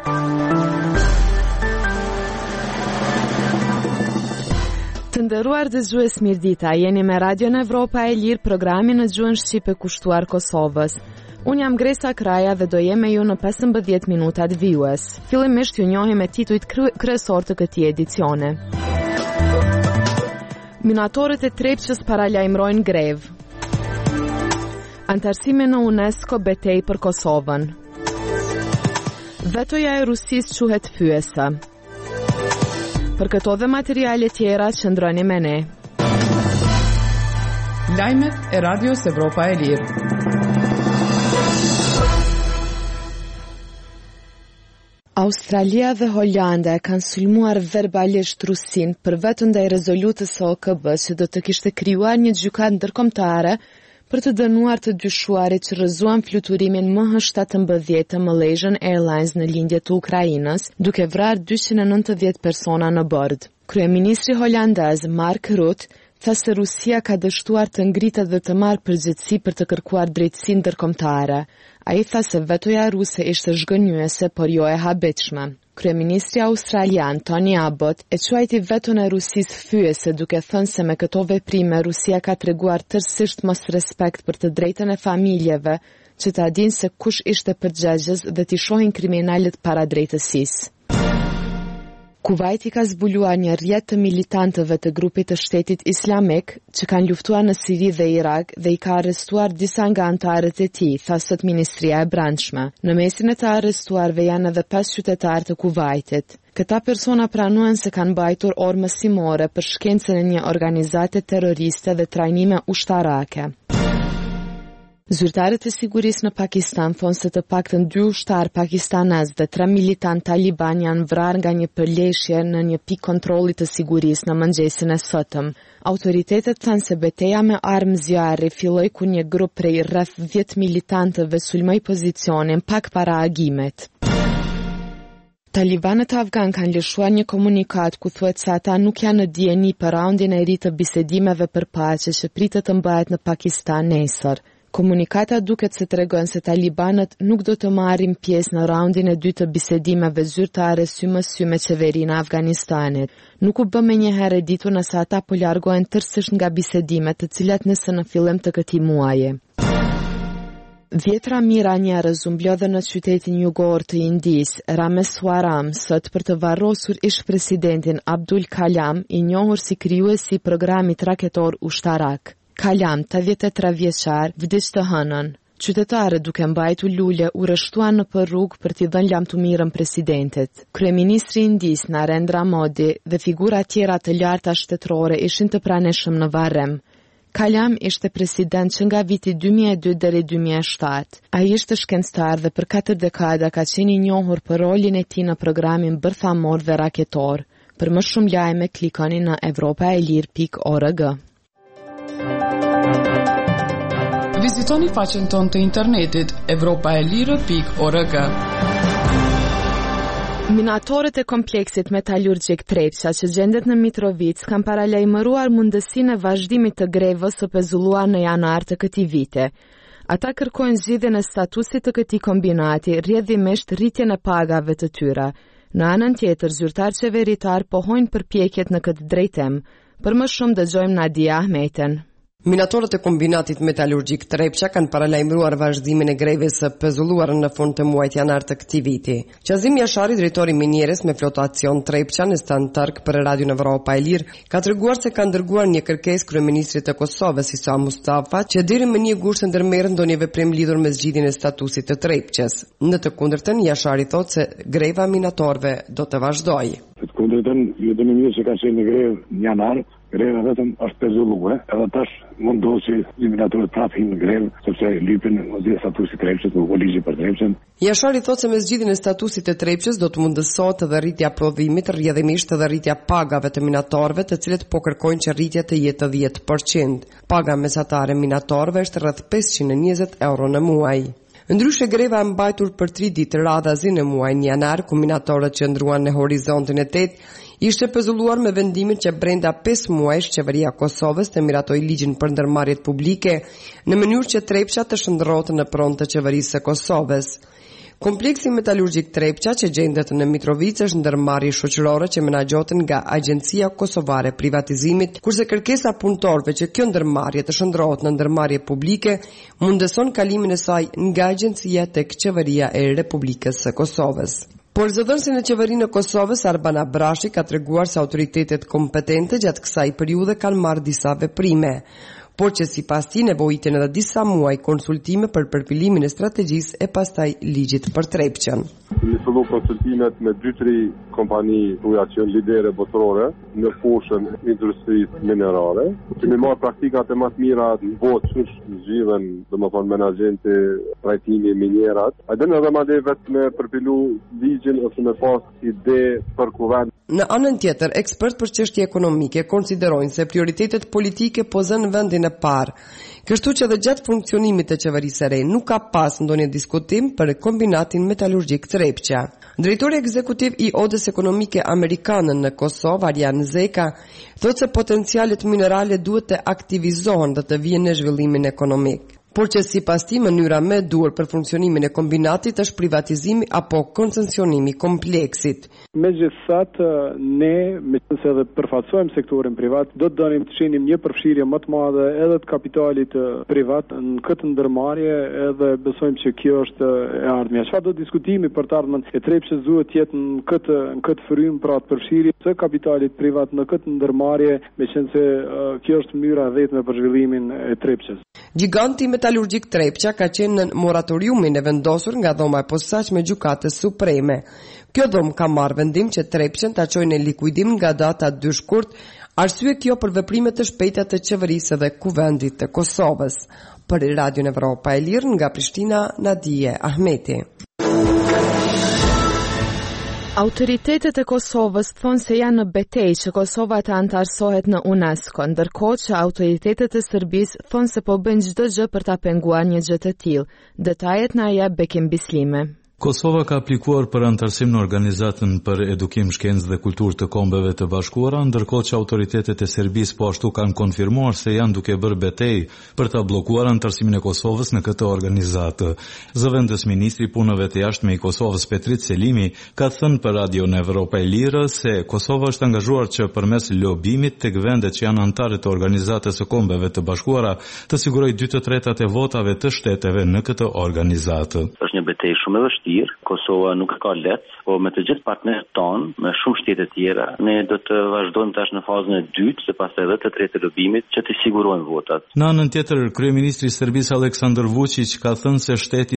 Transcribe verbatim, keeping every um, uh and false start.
Të nderuar dëgjues, mirëdita, jeni me Radion Evropa e Lirë, programin në gjuhën shqipe kushtuar Kosovës. Unë jam Gresa Kraja dhe do jem me ju në pesëmbëdhjetë minutat vijues. Fillimisht ju njohim me titujt kryesor të këtij edicione. Minatorët e Trepçës paralajmërojnë grev. Antarësimi në UNESCO betej për Kosovën. Vetoja e Rusisë quhet fyesa. Për këto dhe materiale tjera qëndroni me ne. Lajmet e Radios Evropa e Lirë. Australia dhe Holanda kanë sulmuar verbalisht Rusin për vetë ndaj rezolutës së O K B-s që do të kishte krijuar një gjykatë ndërkombëtare për të dënuar të dyshuarit që rrëzuan fluturimin M H shtatëmbëdhjetë të Malaysian Airlines në lindje të Ukrainës, duke vrarë dyqind e nëntëdhjetë persona në bord. Kryeministri holandez Mark Rutte tha se Rusia ka dështuar të ngritet dhe të marrë përgjegjësi për të kërkuar drejtësi ndërkombëtare. Ai tha se vetoja ruse ishte zhgënjyese, por jo e habitshme. Kryeministri australian Tony Abbott e quajti veton e Rusisë fyese, duke thënë se me këto veprime Rusia ka treguar tërësisht mos respekt për të drejtën e familjeve që ta dinë se kush ishte përgjegjës dhe t'i shohin kriminalët para drejtësisë. Kuwaiti ka zbuluar një rrjet të militantëve të grupit të Shtetit Islamik që kanë luftuar në Siri dhe Irak dhe i ka arrestuar disa nga anëtarët e tij, tha sot Ministria e Brendshme. Në mesin e të arrestuarve janë edhe pesë qytetarë të Kuwaitit. Këta persona pranuan se kanë mbajtur orë mësimore për shkencën e një organizate terroriste dhe trajnime ushtarake. Zyrtarët e sigurisë në Pakistan thonë se të paktën dy ushtar pakistanez dhe tre militant taliban janë vrarë nga një përleshje në një pikë kontrolli të sigurisë në mëngjesin e sotëm. Autoritetet thanë se betejë me armë zjarri filloi kur një grup prej rreth dhjetë militantëve sulmoi pozicionin pak para agimit. Talibanët afgan kanë lëshuar një komunikat ku thuhet se ata nuk janë në dijeni për raundin e ri të bisedimeve për paqe që pritet të mbahet në Pakistan nesër. Komunikata duket se tregon se talibanët nuk do të marrin pjesë në raundin e dytë të bisedimeve zyrtare sy më sy me qeverinë e Afganistanit. Nuk u bë menjëherë e ditur nëse ata po largohen tërësisht nga bisedimet, të cilat nisën në fillim të këtij muaji. Dhjetra mijëra njerëz u mblodhen në qytetin jugor të Indisë, Rameswaram, sot për të varrosur ish-presidentin Abdul Kalam, i njohur si krijuesi i programit raketor ushtarak. Kalam, tetëdhjetë e tre vjeçar, vdiq të hënën. Qytetarët duke mbajtur lule u rreshtuan në për rrugë për t'i dhënë lamtumirën presidentit. Kryeministri i Indisë Narendra Modi dhe figura tjera të larta shtetërore ishin të pranishëm në varrem. Kalam ishte president që nga viti dy mijë e dy deri dy mijë e shtatë. Ai ishte shkencëtar dhe për katër dekada ka qenë i njohur për rolin e tij në programin bërthamor dhe raketor. Për më shumë lajme klikoni në evropaelir pikë org. Vizitoni faqen tonë të internetit evropaelirë pikë org. Minatorët e kompleksit metalurgjik Trepça që gjendet në Mitrovic kanë paralajmëruar mundësinë e vazhdimit të grevës së pezulluar në janar të këtij viti. Ata kërkojnë zgjidhjen e statusit të këtij kombinati, rrjedhimisht rritjen e pagave të tyre. Në anën tjetër, zyrtar qeveritar pohojnë përpjekjet në këtë drejtim. Për më shumë dëgjojmë Nadia Ahmeten. Minatorët e kombinatit metalurgjik Trepça kanë paralajmëruar vazhdimin e greves së pezulluar në fund të muajit janar të këtij viti. Qazim Jashari, drejtori i minjeres me flotacion Trepça në Stan Turk për Radion Evropa e Lirë, ka treguar se kanë dërguar një kërkesë kryeministrit të Kosovës Isa Mustafa që deri më një gusht ndërmerr ndonjë veprim lidhur me zgjidhjen e statusit të Trepçës. Në të kundërtën, Jashari thotë se greva e minatorëve do të vazhdojë. Të kundërtën, ju dëni mirë që ka qenë në grevë në janar, greva vetëm është pezulluar, edhe tash mundohet që minatorët prapë hinë në grevë, sepse lypen në statusit të Trepçës, në ligji për Trepçën. Jashari thotë se me zgjidhjen e statusit të Trepçës do të mundësohet edhe rritja prodhimit, rrjedhimisht edhe rritja pagave të minatorëve, të cilët po kërkojnë që rritja të jetë dhjetë përqind. Paga mesatare minatorëve është rreth pesëqind e njëzet euro në muaj. Ndryshe greva e mbajtur për tri ditë radhazi në muajin janar, ku minatorët qëndruan në horizontin e tetë, ishte pezulluar me vendimin që brenda pesë muajsh qeveria e Kosovës të miratoi ligjin për ndërmarrjet publike në mënyrë që Trepça të shndërrohet në pronë të qeverisë së Kosovës. Kompleksi metalurgjik Trepça që gjendet në Mitrovicë është ndërmarrje shoqërore që menaxhohet nga Agjencia Kosovare e Privatizimit, kurse kërkesa punëtorëve që kjo ndërmarrje të shndrohet në ndërmarrje publike mundeson kalimin e saj nga agjencia tek qeveria e Republikës së Kosovës. Por zëdhënësi në qeverinë e Kosovës, Arbana Brashi, ka treguar se autoritetet kompetente gjatë kësaj periudhe kanë marrë disa veprime, por që sipas tij nevojiten edhe disa muaj konsultime për përfilimin e strategjisë e pastaj ligjit për Trepçën. Kemi filluar konsultimet me dy tre kompani tuaja që janë lidere botërore në fushën industrisë minerale. Kemi marrë praktikat e më të mira në botë që zgjidhen, domethënë menaxhente, trajtimi minierat. A dhe edhe madje vetë me përfilu ligjin ose me pas ide për kuvend. Në anën tjetër, ekspert për çështje ekonomike konsiderojnë se prioritetet politike po zënë vendin e parë. Kështu që dhe gjatë funksionimit të qeverisë së re nuk ka pas ndonjë diskutim për kombinatin metalurgjik Trepça. Drejtori ekzekutiv i Odës Ekonomike Amerikane në Kosovë, Arjan Zeka, thotë se potencialet minerale duhet të aktivizohen dhe të vijnë në zhvillimin ekonomik. Por që sipas tij mënyra më e duhur për funksionimin e kombinatit është privatizimi apo koncesionimi kompleksit. Megjithatë, ne, meqense edhe përfaqësojmë sektorin privat, do të donim të shenim një përfshirje më të madhe edhe të kapitalit privat në këtë ndërmarrje, edhe besojmë që kjo është e ardhmja. Çfarë do diskutimi për të ardhmen e Trepçës duhet të jetë në këtë në këtë frym, pra të përfshirje të kapitalit privat në këtë ndërmarrje, meqense uh, kjo është mënyra e vetme për zhvillimin e Trepçës. Giganti metalurgjik Trepça ka qenë në moratoriumin e vendosur nga dhoma e posaçme Gjykatës Supreme. Kjo dhomë ka marrë vendim që Trepçën ta çojë në likuidim nga data dy shkurt, arsye kjo për veprime të shpejta të qeverisë dhe kuvendit të Kosovës. Për Radio Evropa e Lirë nga Prishtina, Nadije Ahmeti. Autoritetet e Kosovës thonë se janë në betejë që Kosova të antarësohet në UNESCO, ndërkohë që autoritetet e Serbisë thonë se po bëjnë çdo gjë për ta penguar një gjë të tillë. Detajet na jep Bekim Bislime. Kosova ka aplikuar për antarësim në Organizatën për Edukim, Shkencë dhe Kulturë të Kombeve të Bashkuara, ndërkohë që autoritetet e Serbisë po ashtu kanë konfirmuar se janë duke bërë betejë për ta bllokuar antarësimin e Kosovës në këtë organizatë. Zëvendës ministri i punëve të jashtme i Kosovës, Petrit Selimi, ka thënë për Radio Evropa e Lirë se Kosova është angazhuar që përmes lobimit tek vendet që janë antarë të Organizatës së Kombeve të Bashkuara të sigurojë dy të tretat e votave të shteteve në këtë organizatë. Është një betejë shumë e vështirë. Kosova nuk ka lehtë, po me të gjithë partnerët tonë, me shumë shtete tjera, ne do të vazhdojmë tash në fazën e dytë, se pastaj edhe të tretë të lobimit që të sigurojmë votat. Në anën tjetër, kryeministri i Serbisë Aleksandar Vučić ka thënë se shteti